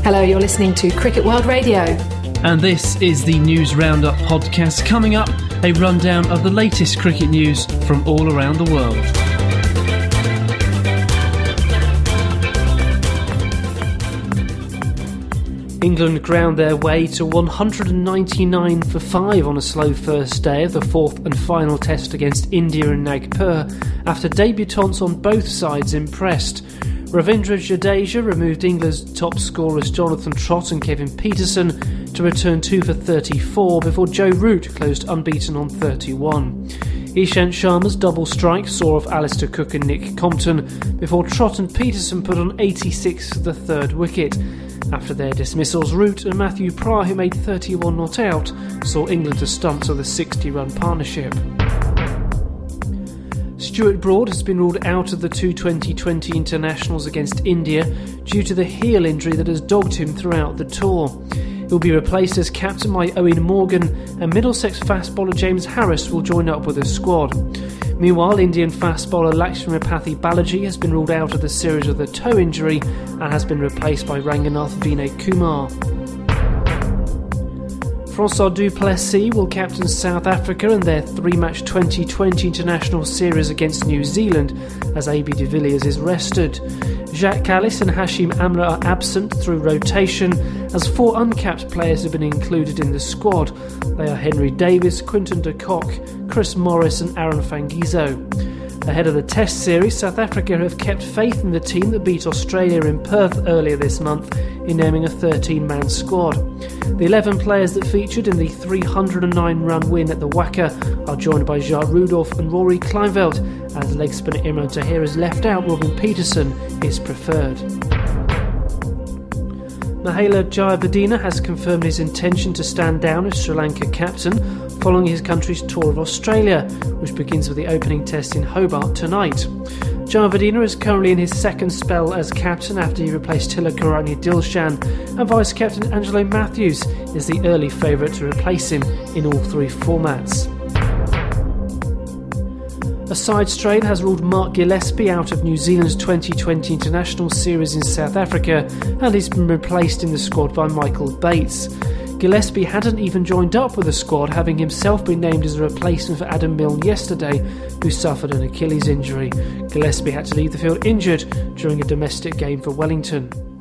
Hello, you're listening to Cricket World Radio. And this is the News Roundup podcast. Coming up, a rundown of the latest cricket news from all around the world. England ground their way to 199 for 5 on a slow first day of the fourth and final test against India in Nagpur after debutants on both sides impressed. Ravindra Jadeja removed England's top scorers Jonathan Trott and Kevin Pietersen to return 2 for 34 before Joe Root closed unbeaten on 31. Ishant Sharma's double strike saw off Alistair Cook and Nick Compton before Trott and Pietersen put on 86 for the third wicket. After their dismissals, Root and Matthew Pryor, who made 31 not out, saw England to stumps of the 60-run partnership. Stuart Broad has been ruled out of the two 2020 internationals against India due to the heel injury that has dogged him throughout the tour. He'll be replaced as captain by Owen Morgan, and Middlesex fast bowler James Harris will join up with the squad. Meanwhile, Indian fast bowler Lakshmipathy Balaji has been ruled out of the series with a toe injury and has been replaced by Ranganath Vinay Kumar. Francois du Plessis will captain South Africa in their three-match 2020 international series against New Zealand as AB de Villiers is rested. Jacques Kallis and Hashim Amla are absent through rotation as 4 uncapped players have been included in the squad. They are Henry Davis, Quinton de Kock, Chris Morris and Aaron Fangiso. Ahead of the Test series, South Africa have kept faith in the team that beat Australia in Perth earlier this month in naming a 13-man squad. The 11 players that featured in the 309-run win at the WACA are joined by Jacques Rudolph and Rory Kleinveld, as leg spinner Imran Tahir is left out. Robin Peterson is preferred. Mahela Jayabardena has confirmed his intention to stand down as Sri Lanka captain following his country's tour of Australia, which begins with the opening test in Hobart tonight. Jayabardena is currently in his second spell as captain after he replaced Tilakarani Dilshan, and vice-captain Angelo Matthews is the early favourite to replace him in all 3 formats. A side strain has ruled Mark Gillespie out of New Zealand's 2020 international series in South Africa, and he's been replaced in the squad by Michael Bates. Gillespie hadn't even joined up with the squad, having himself been named as a replacement for Adam Milne yesterday, who suffered an Achilles injury. Gillespie had to leave the field injured during a domestic game for Wellington.